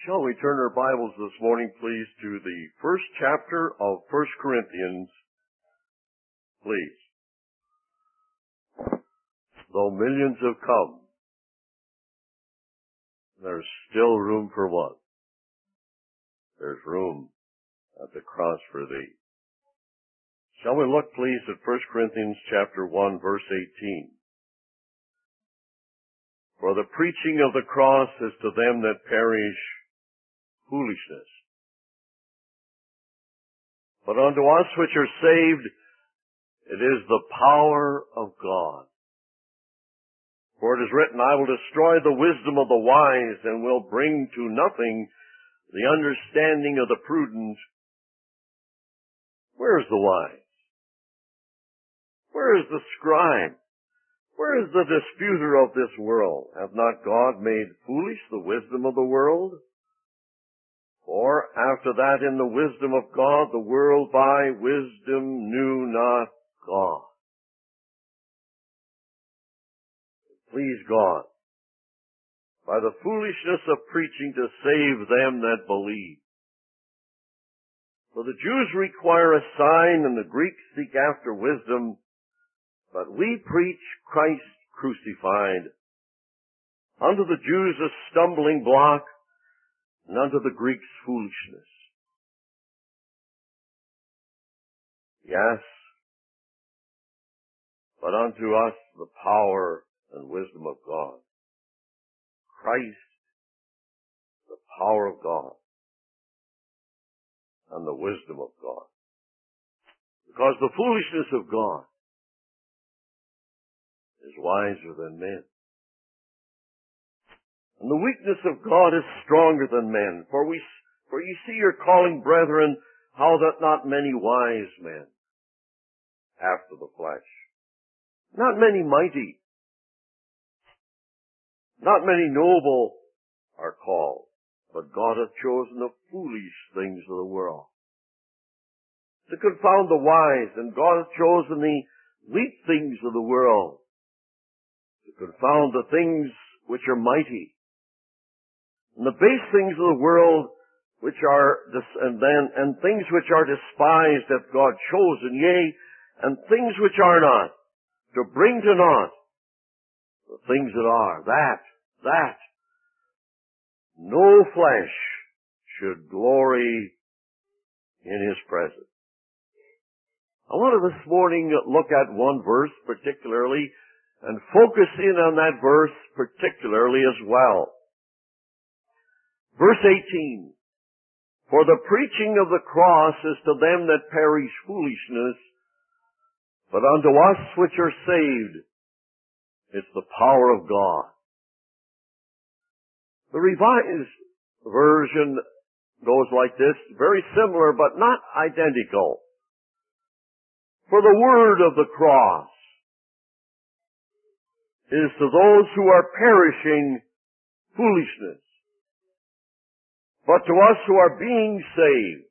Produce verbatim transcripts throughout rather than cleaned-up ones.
Shall we turn our Bibles this morning, please, to the first chapter of First Corinthians, please. Though millions have come, there's still room for one. There's room at the cross for thee. Shall we look, please, at First Corinthians chapter one, verse eighteen. For the preaching of the cross is to them that perish foolishness. But unto us which are saved, it is the power of God. For it is written, I will destroy the wisdom of the wise, and will bring to nothing the understanding of the prudent. Where is the wise? Where is the scribe? Where is the disputer of this world? Hath not God made foolish the wisdom of the world? For after that in the wisdom of God, the world by wisdom knew not God. Please God, by the foolishness of preaching to save them that believe. For the Jews require a sign, and the Greeks seek after wisdom, but we preach Christ crucified. Unto the Jews a stumbling block, and unto the Greeks foolishness. Yes, but unto us the power and wisdom of God. Christ, the power of God, and the wisdom of God. Because the foolishness of God is wiser than men. And the weakness of God is stronger than men. For we, for ye see your calling, brethren, how that not many wise men after the flesh, not many mighty, not many noble are called, but God hath chosen the foolish things of the world to confound the wise, and God hath chosen the weak things of the world to confound the things which are mighty. And the base things of the world, which are, and then, and things which are despised hath God chosen, yea, and things which are not, to bring to naught the things that are, that, that no flesh should glory in His presence. I want to this morning look at one verse particularly, and focus in on that verse particularly as well. Verse eighteen, for the preaching of the cross is to them that perish foolishness, but unto us which are saved, it's the power of God. The Revised Version goes like this, very similar but not identical. For the word of the cross is to those who are perishing foolishness, but to us who are being saved,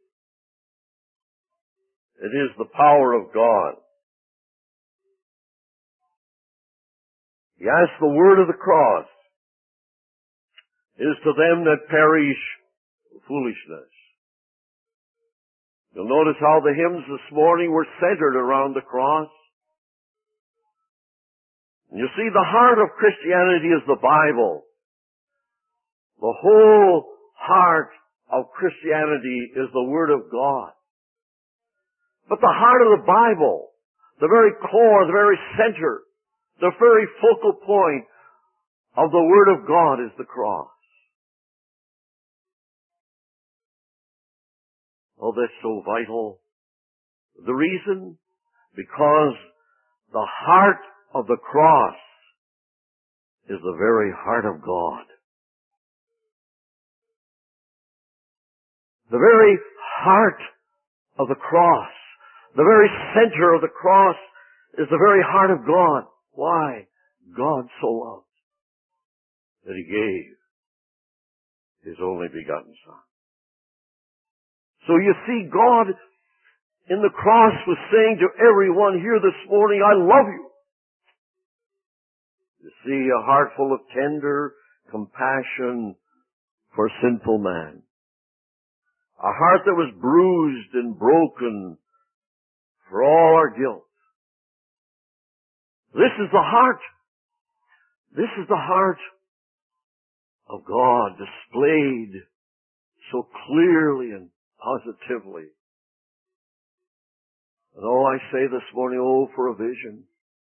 it is the power of God. Yes, the word of the cross is to them that perish foolishness. You'll notice how the hymns this morning were centered around the cross. And you see, the heart of Christianity is the Bible. The whole heart of Christianity is the Word of God. But the heart of the Bible, the very core, the very center, the very focal point of the Word of God is the cross. Oh, that's so vital. The reason? Because the heart of the cross is the very heart of God. The very heart of the cross, the very center of the cross is the very heart of God. Why? God so loved that He gave His only begotten Son. So you see, God in the cross was saying to everyone here this morning, I love you. You see, a heart full of tender compassion for sinful man. A heart that was bruised and broken for all our guilt. This is the heart. This is the heart of God displayed so clearly and positively. And oh, I say this morning, oh, for a vision.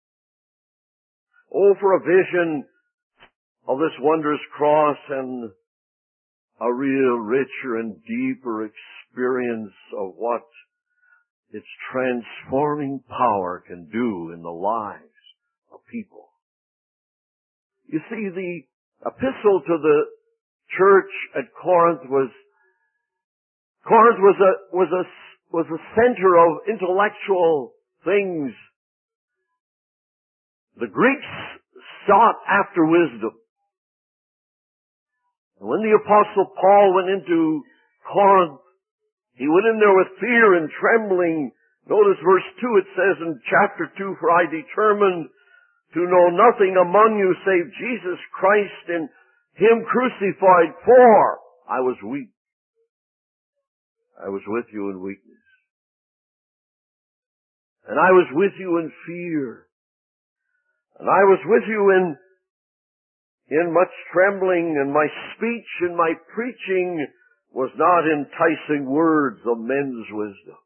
Oh, for a vision of this wondrous cross and a real richer and deeper experience of what its transforming power can do in the lives of people. You see, the epistle to the church at Corinth was, Corinth was a, was a, was a center of intellectual things. The Greeks sought after wisdom. And when the Apostle Paul went into Corinth, he went in there with fear and trembling. Notice verse two, it says in chapter two, for I determined to know nothing among you save Jesus Christ and Him crucified, for I was weak. I was with you in weakness. And I was with you in fear. And I was with you in in much trembling, and my speech and my preaching was not enticing words of men's wisdom,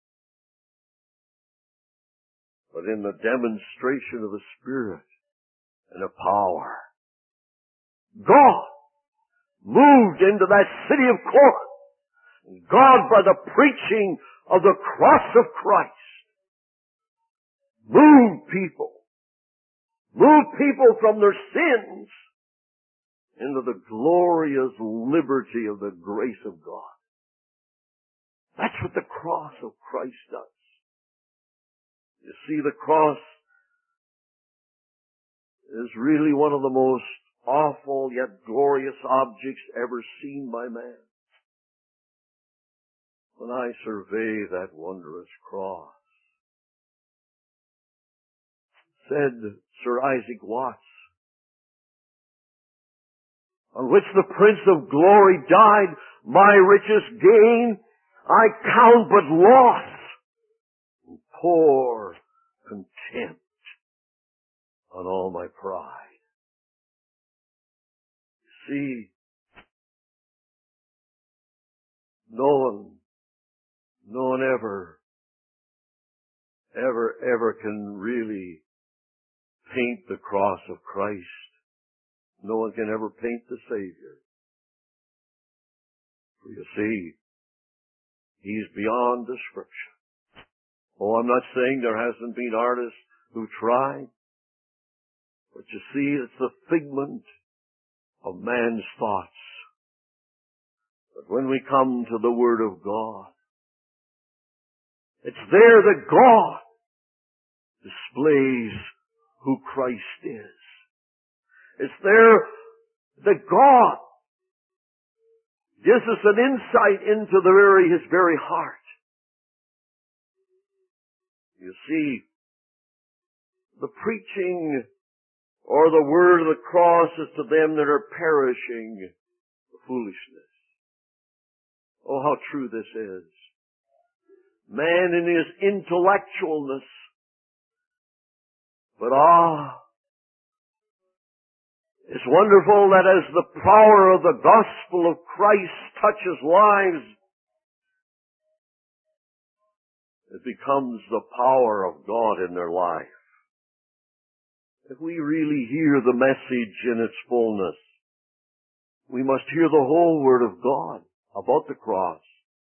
but in the demonstration of the Spirit and of power. God moved into that city of Corinth. God, by the preaching of the cross of Christ, moved people, moved people from their sins into the glorious liberty of the grace of God. That's what the cross of Christ does. You see, the cross is really one of the most awful yet glorious objects ever seen by man. When I survey that wondrous cross, said Sir Isaac Watts, on which the Prince of Glory died, my richest gain I count but loss, and pour contempt on all my pride. See, no one, no one ever, ever, ever can really paint the cross of Christ. No one can ever paint the Savior. For you see, He's beyond description. Oh, I'm not saying there hasn't been artists who tried, but you see, it's the figment of man's thoughts. But when we come to the Word of God, it's there that God displays who Christ is. It's there that God gives us an insight into the very, His very heart. You see, the preaching or the word of the cross is to them that are perishing foolishness. Oh, how true this is. Man in his intellectualness, but ah, it's wonderful that as the power of the gospel of Christ touches lives, it becomes the power of God in their life. If we really hear the message in its fullness, we must hear the whole Word of God about the cross.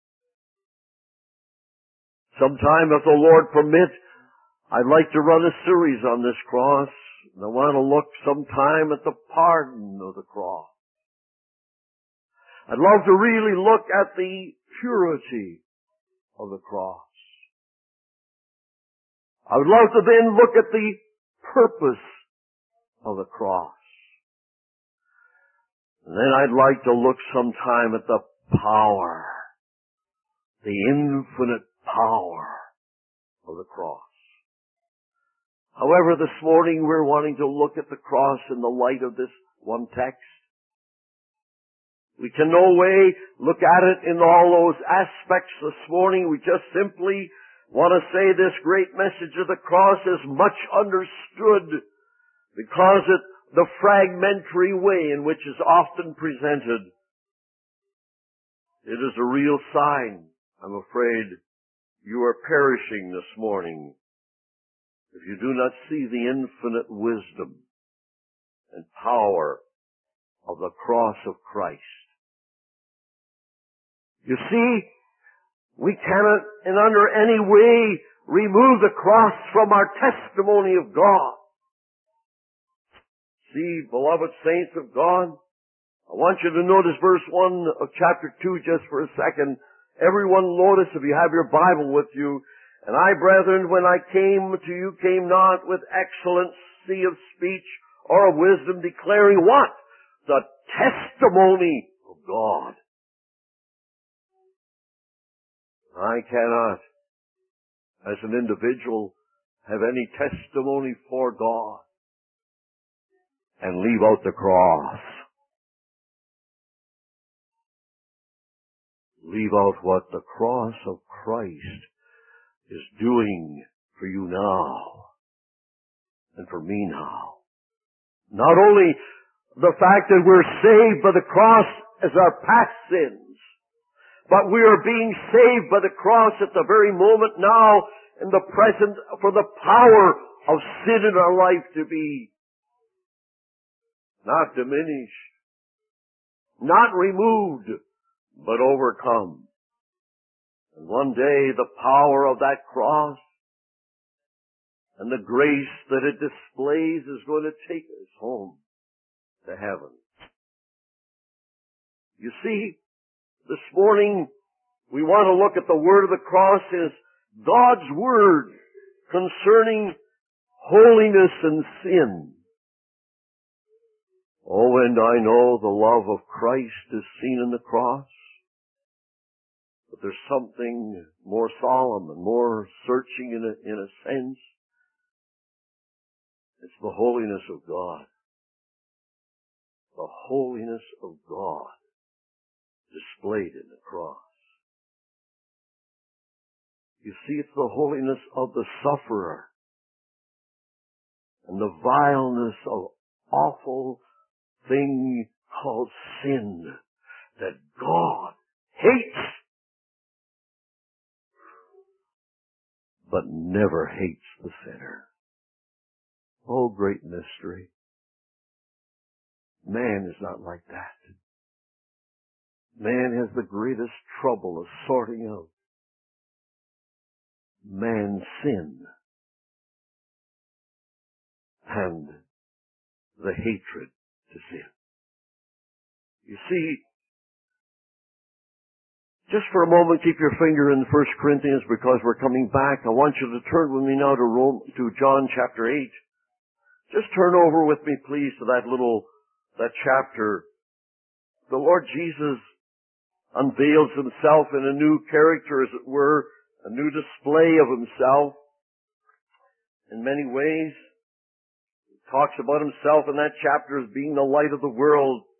Sometime, if the Lord permit, I'd like to run a series on this cross. And I want to look sometime at the pardon of the cross. I'd love to really look at the purity of the cross. I would love to then look at the purpose of the cross. And then I'd like to look sometime at the power, the infinite power of the cross. However, this morning we're wanting to look at the cross in the light of this one text. We can no way look at it in all those aspects this morning. We just simply want to say this great message of the cross is much understood because it, the fragmentary way in which is often presented, it is a real sign, I'm afraid, you are perishing this morning if you do not see the infinite wisdom and power of the cross of Christ. You see, we cannot in under any way remove the cross from our testimony of God. See, beloved saints of God, I want you to notice verse one of chapter two just for a second. Everyone notice if you have your Bible with you. And I, brethren, when I came to you, came not with excellency of speech or of wisdom, declaring what? The testimony of God. I cannot, as an individual, have any testimony for God and leave out the cross. Leave out what the cross of Christ is doing for you now and for me now. Not only the fact that we're saved by the cross as our past sins, but we are being saved by the cross at the very moment now in the present for the power of sin in our life to be not diminished, not removed, but overcome. And one day the power of that cross and the grace that it displays is going to take us home to heaven. You see, this morning we want to look at the word of the cross as God's word concerning holiness and sin. Oh, and I know the love of Christ is seen in the cross. But there's something more solemn and more searching in a, in a sense. It's the holiness of God. The holiness of God displayed in the cross. You see, it's the holiness of the sufferer and the vileness of awful thing called sin that God hates, but never hates the sinner. Oh, great mystery. Man is not like that. Man has the greatest trouble of sorting out man's sin and the hatred to sin. You see, just for a moment, keep your finger in First Corinthians because we're coming back. I want you to turn with me now to Rome, to John chapter eight. Just turn over with me, please, to that little, that chapter. The Lord Jesus unveils himself in a new character, as it were, a new display of himself in many ways. He talks about himself in that chapter as being the light of the world.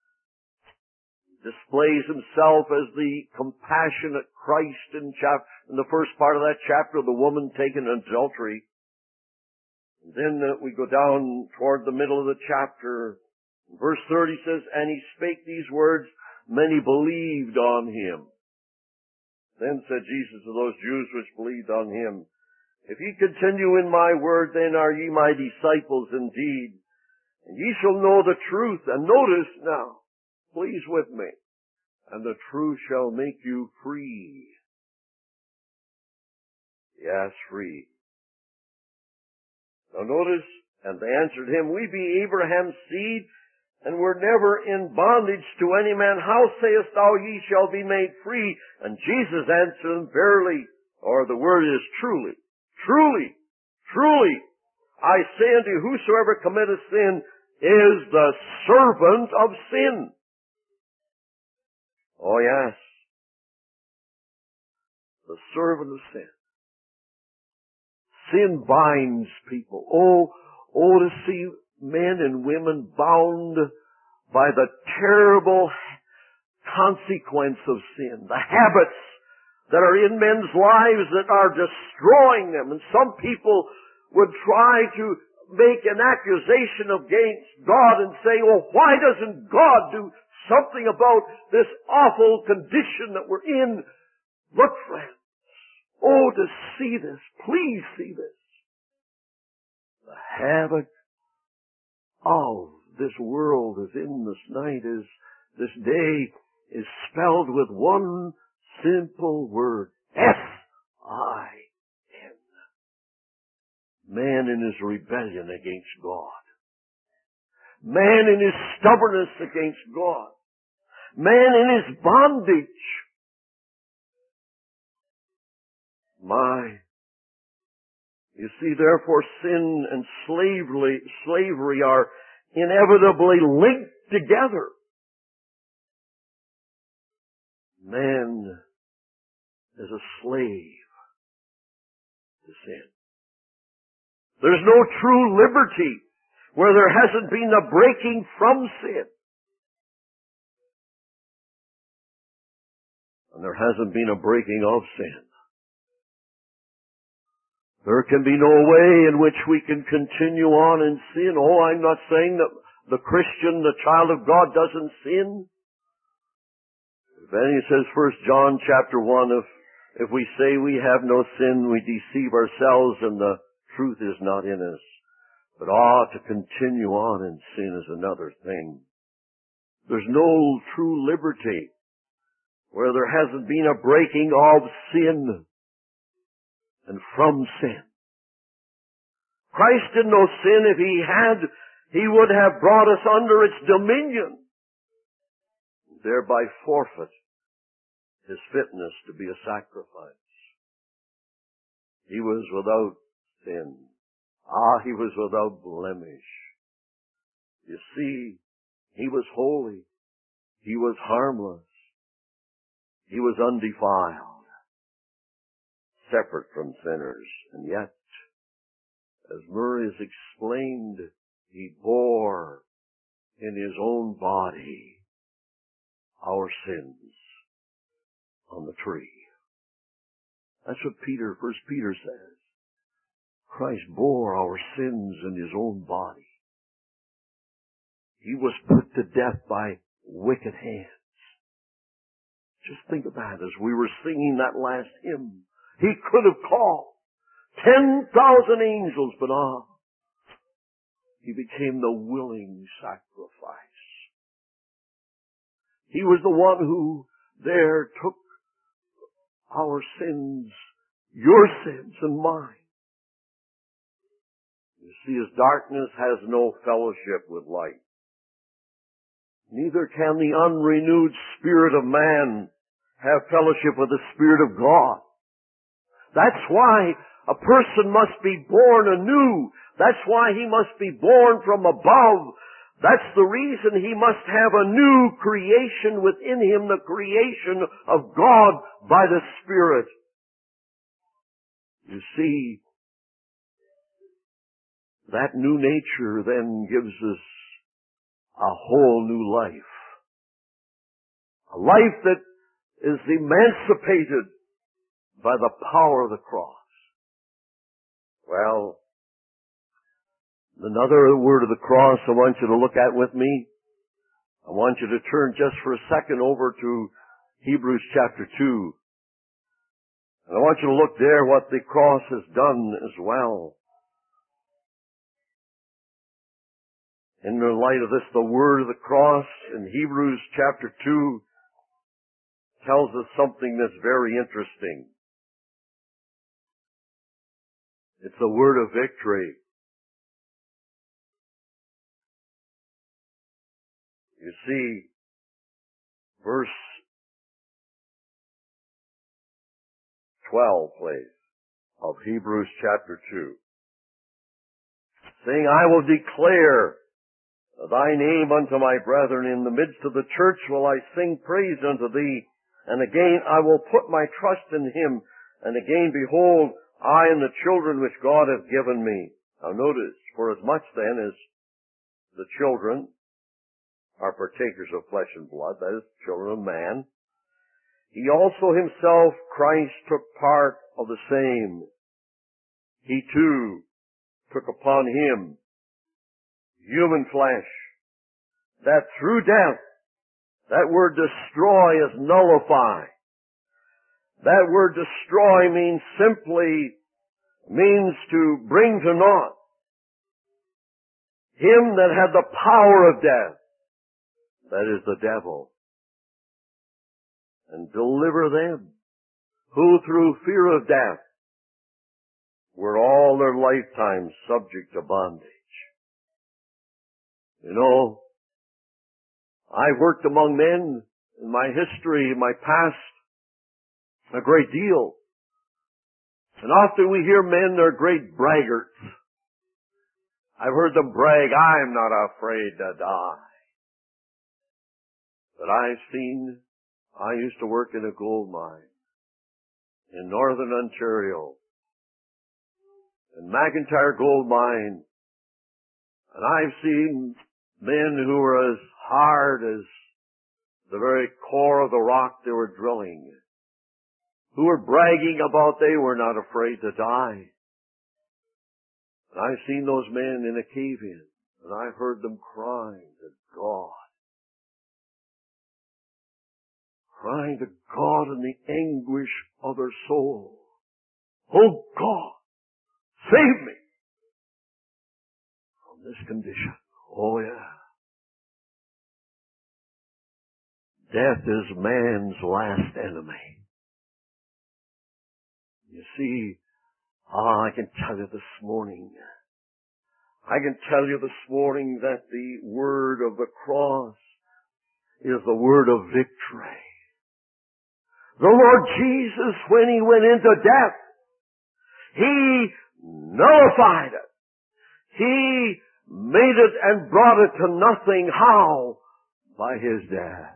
Displays himself as the compassionate Christ in, chap- in the first part of that chapter, the woman taken in adultery. And then uh, we go down toward the middle of the chapter. Verse thirty says, and he spake these words, many believed on him. Then said Jesus to those Jews which believed on him, if ye continue in my word, then are ye my disciples indeed, and ye shall know the truth. And notice now, please with me, and the truth shall make you free. Yes, free. Now notice, and they answered him, we be Abraham's seed, and were never in bondage to any man. How sayest thou, ye shall be made free? And Jesus answered them, verily, or the word is truly, truly, truly, I say unto you, whosoever committeth sin is the servant of sin. Oh yes, the servant of sin. Sin binds people. Oh, oh, to see men and women bound by the terrible consequence of sin, the habits that are in men's lives that are destroying them. And some people would try to make an accusation against God and say, well, why doesn't God do something about this awful condition that we're in? Look, friends. Oh, to see this. Please see this. The havoc of this world is in this night, is this day, is spelled with one simple word. S I N. Man in his rebellion against God. Man in his stubbornness against God. Man in his bondage. My. You see, therefore, sin and slavery, slavery are inevitably linked together. Man is a slave to sin. There's no true liberty where there hasn't been a breaking from sin. And there hasn't been a breaking of sin. There can be no way in which we can continue on in sin. Oh, I'm not saying that the Christian, the child of God, doesn't sin. Then he says, First John chapter one, if, if we say we have no sin, we deceive ourselves and the truth is not in us. But ah, to continue on in sin is another thing. There's no true liberty where there hasn't been a breaking of sin and from sin. Christ didn't know sin. If he had, he would have brought us under its dominion, thereby forfeit his fitness to be a sacrifice. He was without sin. Ah, he was without blemish. You see, he was holy. He was harmless. He was undefiled, separate from sinners. And yet, as Murray has explained, he bore in his own body our sins on the tree. That's what Peter, First Peter says. Christ bore our sins in his own body. He was put to death by wicked hands. Just think of that as we were singing that last hymn. He could have called ten thousand angels, but ah, he became the willing sacrifice. He was the one who there took our sins, your sins and mine. You see, as darkness has no fellowship with light, neither can the unrenewed spirit of man have fellowship with the Spirit of God. That's why a person must be born anew. That's why he must be born from above. That's the reason he must have a new creation within him, the creation of God by the Spirit. You see, that new nature then gives us a whole new life. A life that is emancipated by the power of the cross. Well, another word of the cross I want you to look at with me. I want you to turn just for a second over to Hebrews chapter two. And I want you to look there what the cross has done as well. In the light of this, the word of the cross in Hebrews chapter two tells us something that's very interesting. It's the word of victory. You see, verse twelve, please, of Hebrews chapter two. Saying, I will declare thy name unto my brethren. In the midst of the church will I sing praise unto thee. And again I will put my trust in him. And again, behold, I and the children which God hath given me. Now notice, for as much then as the children are partakers of flesh and blood, that is, children of man, he also himself, Christ, took part of the same. He too took upon him human flesh, that through death, that word destroy is nullify. That word destroy means simply, means to bring to naught. Him that had the power of death, that is the devil, and deliver them who through fear of death were all their lifetime subject to bondage. You know, I've worked among men in my history, in my past, a great deal. And often we hear men, they're great braggarts. I've heard them brag, I'm not afraid to die. But I've seen, I used to work in a gold mine in northern Ontario, in McIntyre Gold Mine, and I've seen men who were as hard as the very core of the rock they were drilling, who were bragging about they were not afraid to die. And I've seen those men in a cave-in, and I've heard them crying to God. Crying to God in the anguish of their soul. Oh God, save me from this condition. Oh yeah. Death is man's last enemy. You see, ah, I can tell you this morning, I can tell you this morning that the word of the cross is the word of victory. The Lord Jesus, when He went into death, He nullified it. He made it and brought it to nothing. How? By His death.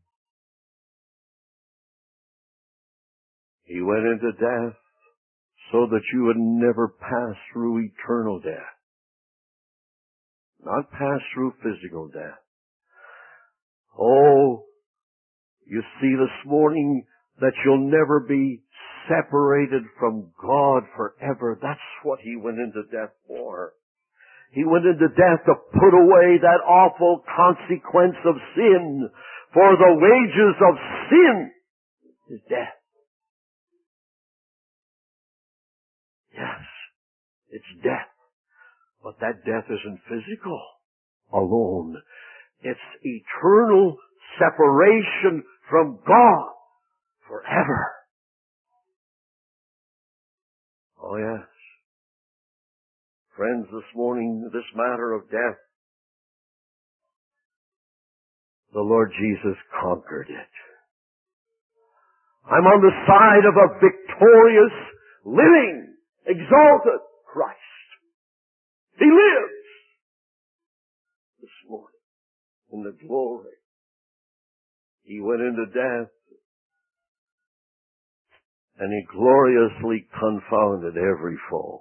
He went into death so that you would never pass through eternal death. Not pass through physical death. Oh, you see this morning that you'll never be separated from God forever. That's what He went into death for. He went into death to put away that awful consequence of sin. For the wages of sin is death. Yes, it's death. But that death isn't physical alone. It's eternal separation from God forever. Oh yes. Friends, this morning, this matter of death, the Lord Jesus conquered it. I'm on the side of a victorious, living, exalted Christ. He lives this morning in the glory. He went into death and He gloriously confounded every foe.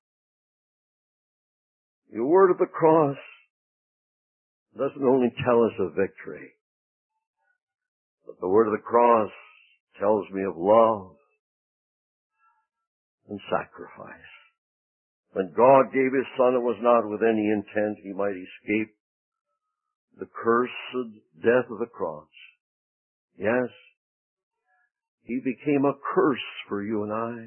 The word of the cross doesn't only tell us of victory, but the word of the cross tells me of love and sacrifice. When God gave His Son, it was not with any intent He might escape the cursed death of the cross. Yes, He became a curse for you and I.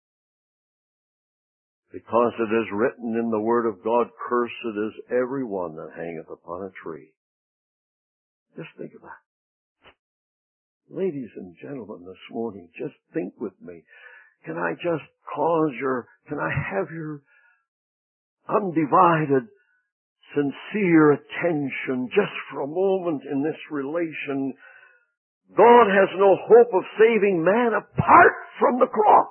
Because it is written in the Word of God, cursed is every one that hangeth upon a tree. Just think of that. Ladies and gentlemen, this morning, just think with me. Can I just cause your, can I have your undivided, sincere attention just for a moment in this relation? God has no hope of saving man apart from the cross.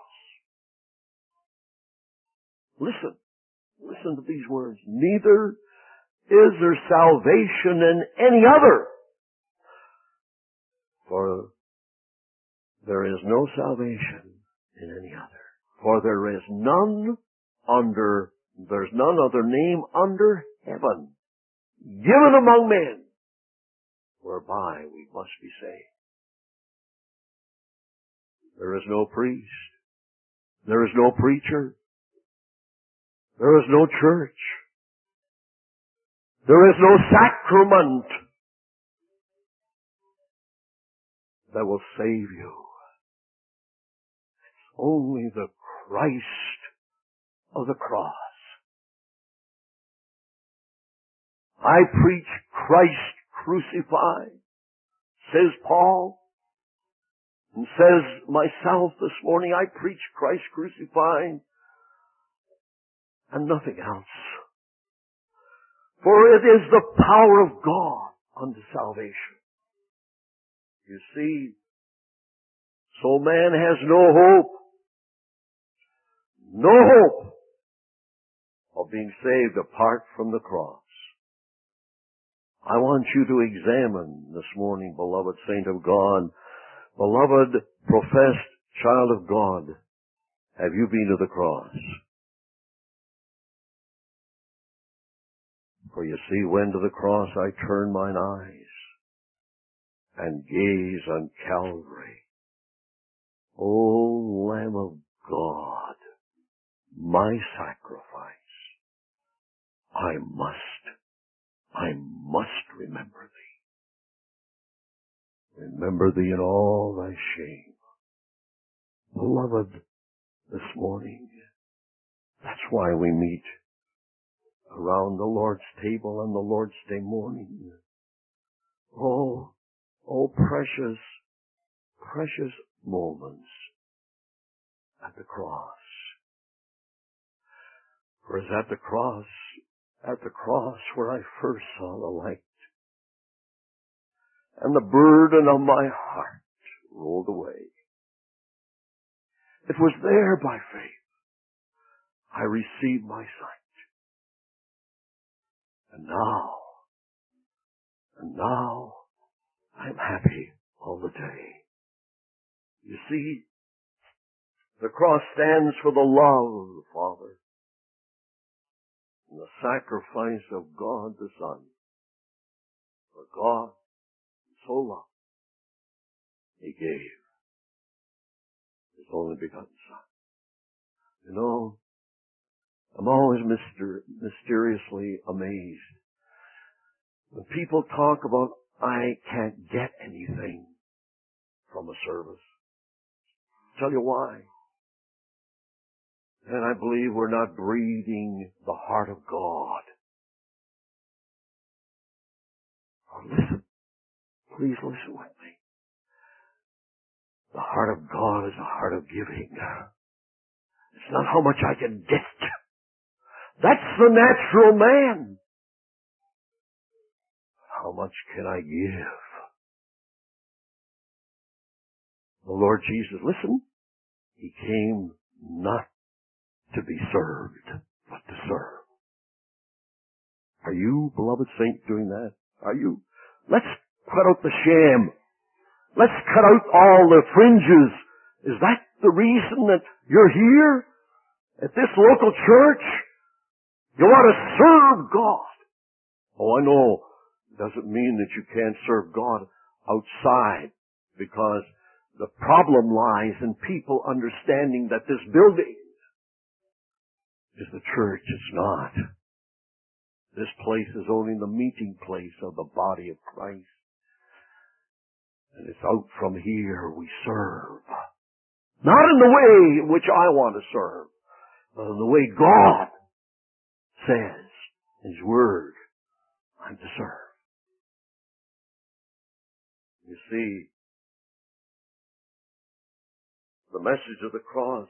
Listen, listen to these words. Neither is there salvation in any other. For there is no salvation in any other. For there is none under, there's none other name under heaven given among men whereby we must be saved. There is no priest. There is no preacher. There is no church. There is no sacrament that will save you. It's only the Christ of the cross. I preach Christ crucified, says Paul, and says myself this morning, I preach Christ crucified and nothing else. For it is the power of God unto salvation. You see, so man has no hope, no hope of being saved apart from the cross. I want you to examine this morning, beloved saint of God, beloved professed child of God, have you been to the cross? For you see, when to the cross I turn mine eyes and gaze on Calvary. O Lamb of God, my sacrifice, I must, I must remember thee. Remember thee in all thy shame. Beloved, this morning, that's why we meet around the Lord's table on the Lord's Day morning. Oh, oh precious, precious moments at the cross. For it's at the cross, at the cross where I first saw the light, and the burden of my heart rolled away. It was there by faith I received my sight. And now, and now, I'm happy all the day. You see, the cross stands for the love of the Father and the sacrifice of God the Son. For God so loved, He gave His only begotten Son. You know, I'm always myster- mysteriously amazed when people talk about, I can't get anything from a service. Tell you why. And I believe we're not breathing the heart of God. Oh, listen. Please listen with me. The heart of God is a heart of giving. It's not how much I can get. That's the natural man. How much can I give? The Lord Jesus, listen, He came not to be served, but to serve. Are you, beloved saint, doing that? Are you? Let's cut out the sham. Let's cut out all the fringes. Is that the reason that you're here at this local church? You want to serve God. Oh, I know. It doesn't mean that you can't serve God outside, because the problem lies in people understanding that this building is the church. It's not. This place is only the meeting place of the body of Christ. And it's out from here we serve. Not in the way in which I want to serve, but in the way God says in His Word, I'm to serve. You see, the message of the cross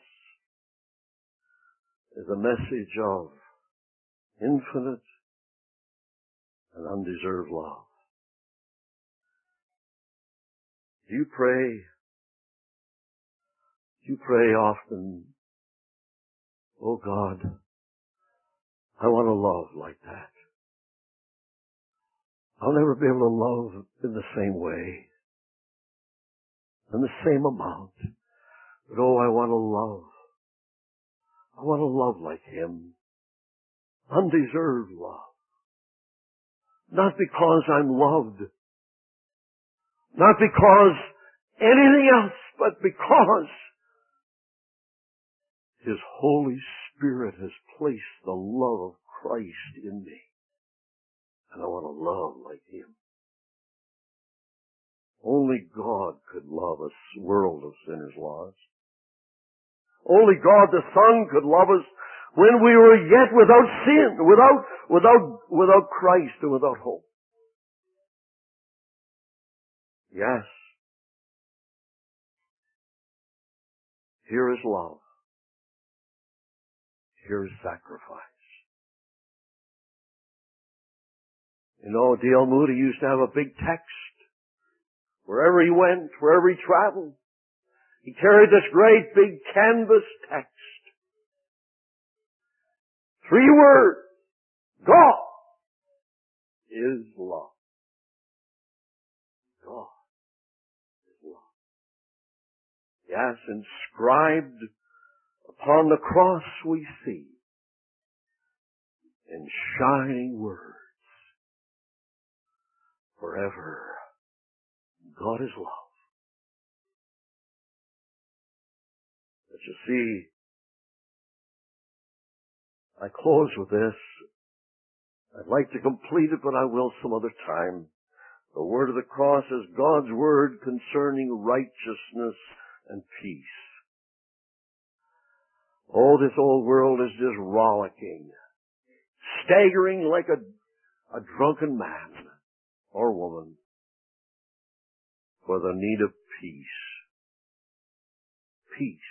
is a message of infinite and undeserved love. Do you pray? Do you pray often, oh God, I want to love like that. I'll never be able to love in the same way, in the same amount. But oh, I want to love. I want to love like Him. Undeserved love. Not because I'm loved, Not because anything else, but because His Holy Spirit has placed the love of Christ in me. And I want to love like Him. Only God could love a world of sinners lost. Only God the Son could love us when we were yet without sin, without, without, without Christ and without hope. Yes. Here is love. Here is sacrifice. You know, D L Moody used to have a big text. Wherever he went, wherever he traveled, he carried this great big canvas text. Three words. God is love. God is love. Yes, inscribed upon the cross we see in shining words. Forever, God is love. But you see, I close with this. I'd like to complete it, but I will some other time. The word of the cross is God's word concerning righteousness and peace. Oh, this old world is just rollicking, staggering like a, a drunken man or woman for the need of peace. Peace.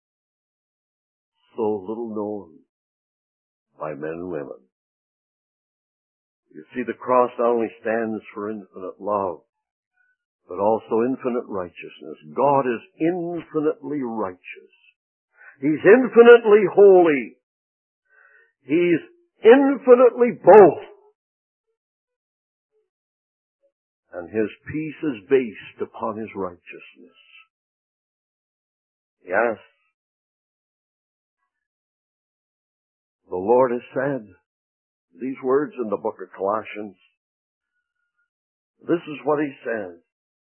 So little known by men and women. You see, the cross not only stands for infinite love, but also infinite righteousness. God is infinitely righteous. He's infinitely holy. He's infinitely both. And His peace is based upon His righteousness. Yes. The Lord has said these words in the book of Colossians. This is what He says.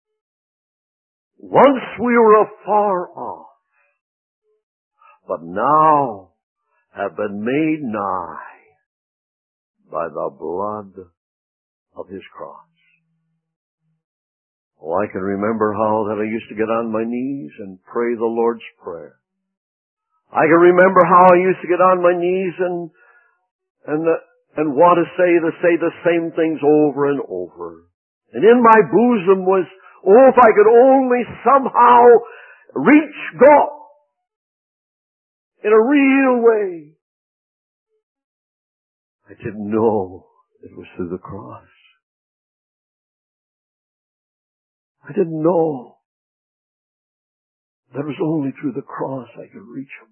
Once we were afar off, but now have been made nigh by the blood of His cross. Oh, I can remember how that I used to get on my knees and pray the Lord's Prayer. I can remember how I used to get on my knees and and uh, and want to say to say the same things over and over. And in my bosom was, oh, if I could only somehow reach God in a real way. I didn't know it was through the cross. I didn't know that it was only through the cross I could reach Him.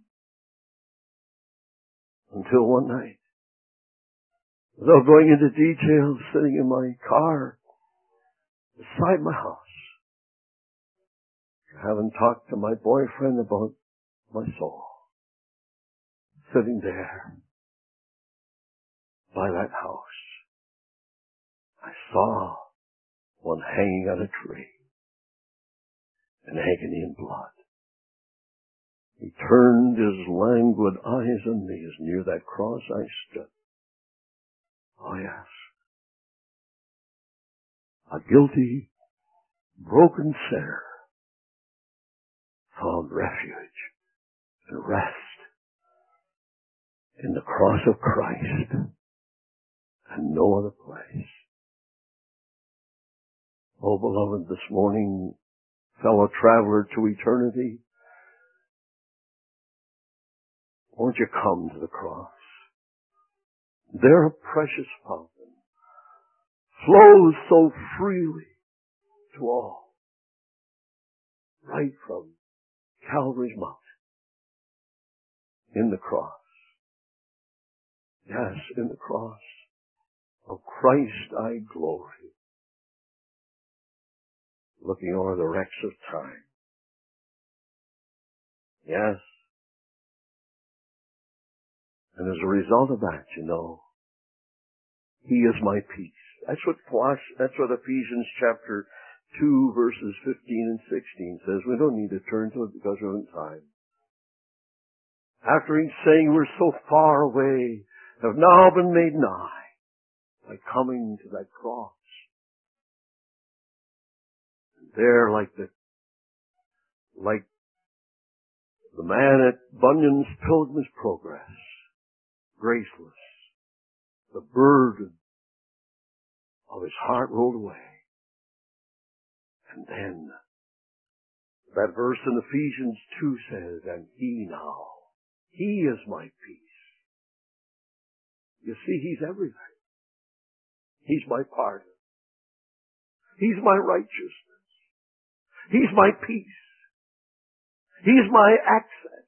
Until one night, without going into details, sitting in my car beside my house, having talked to my boyfriend about my soul, sitting there by that house, I saw one hanging on a tree and agony in blood. He turned his languid eyes on me as near that cross I stood. Oh yes. A guilty, broken sinner found refuge and rest in the cross of Christ and no other place. Oh beloved, this morning, fellow traveler to eternity, won't you come to the cross? There a precious fountain flows so freely to all, right from Calvary's mountain, in the cross. Yes, in the cross of Christ I glory, looking o'er the wrecks of time. Yes. And as a result of that, you know, He is my peace. That's what Colossians, that's what Ephesians chapter two verses fifteen and sixteen says we don't need to turn to it because we're in time. After he's saying we're so far away, have now been made nigh by coming to that cross. And there, like the, like the man at Bunyan's Pilgrim's Progress, graceless, the burden of his heart rolled away. And then, that verse in Ephesians two says, and he now, he is my peace. You see, he's everything. He's my pardon. He's my righteousness. He's my peace. He's my access.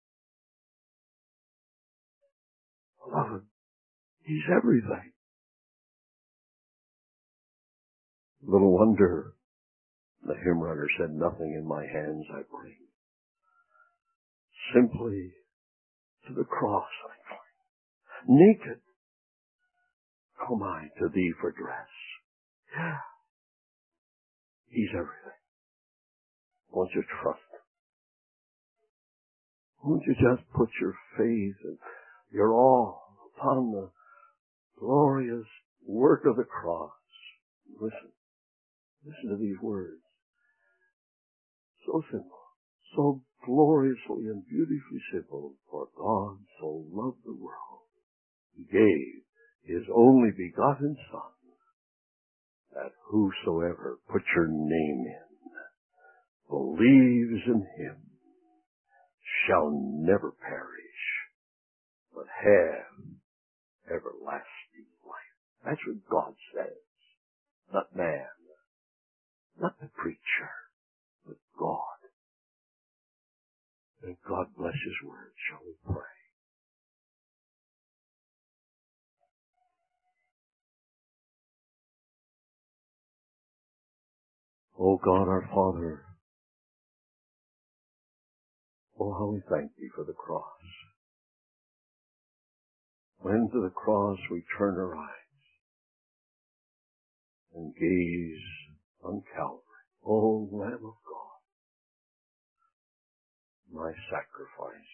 Beloved, he's everything. Little wonder the hymn writer said, nothing in my hands I bring. Simply to the cross I cling. Naked come I to thee for dress. Yeah. He's everything. Won't you trust him? Won't you just put your faith and your all upon the glorious work of the cross? Listen. Listen to these words. So simple, so gloriously and beautifully simple. For God so loved the world, he gave his only begotten Son, that whosoever, put your name in, believes in him, shall never perish, but have everlasting life. That's what God says, not man. Not the preacher, but God. And God bless his word. Shall we pray? Oh God, our Father, oh how we thank thee for the cross. When to the cross we turn our eyes and gaze on Calvary. Oh Lamb of God, my sacrifice.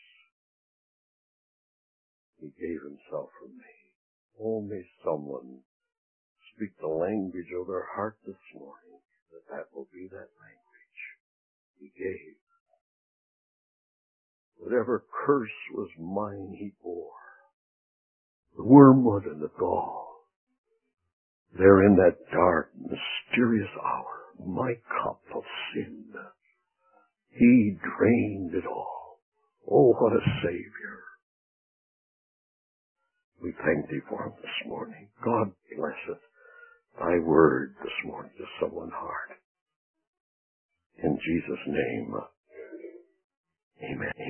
He gave himself for me. Oh, may someone speak the language of their heart this morning, that that will be that language he gave. Whatever curse was mine he bore. The wormwood and the gall. There in that dark, mysterious hour, my cup of sin, he drained it all. Oh, what a Savior. We thank thee for him this morning. God blesseth thy word this morning to someone's heart. In Jesus' name, amen.